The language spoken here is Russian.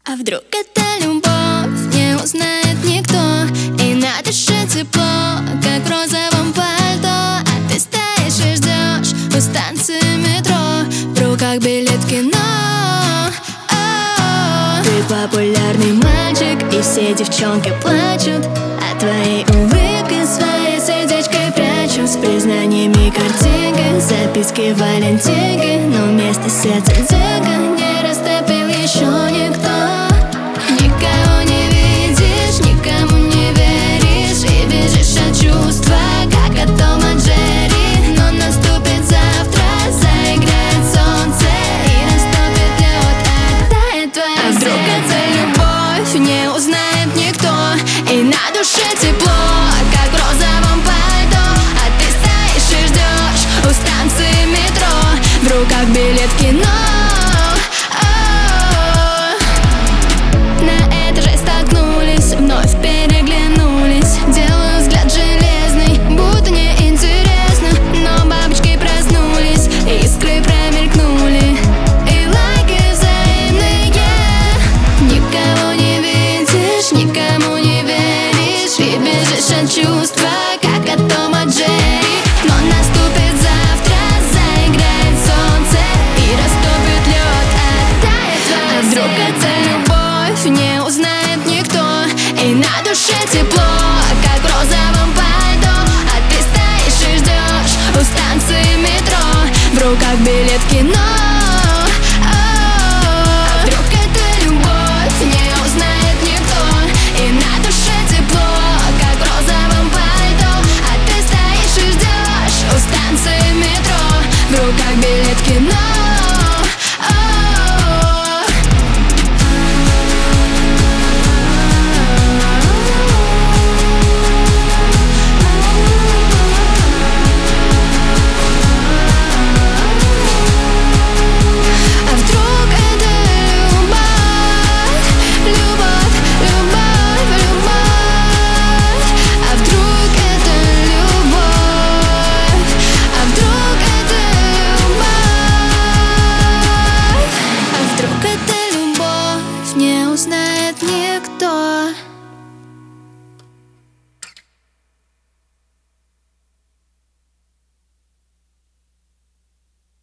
А вдруг это любовь, не узнает никто, и на душе тепло, как в розовом пальто. А ты стоишь и ждешь у станции метро, в руках билет в кино. Ты популярный мальчик, и все девчонки плачут, а твоей улыбкой своей сердечкой прячут. С признаниями картинкой, записки валентинки, но вместо сердца деньга не растопил еще никто. Никого не видишь, никому не веришь, и бежишь от чувства, как от Тома Джерри. Но наступит завтра, заиграет солнце, и наступит лед, оттает твоя. А вдруг это любовь, не узнает никто, и на душе тепло, как в розовом пальто. А ты стоишь и ждешь у станции метро, в руках билет в кино. На этаже столкнулись, вновь переглянулись, делаю взгляд железный, будто неинтересно. Но бабочки проснулись, искры промелькнули, и лайки взаимные. Никого не видишь, никому не веришь, и бежишь от чувства, как от Тома Джерри. Но наступит завтра, заиграет солнце, и растопит лед, оттает твоя. А вдруг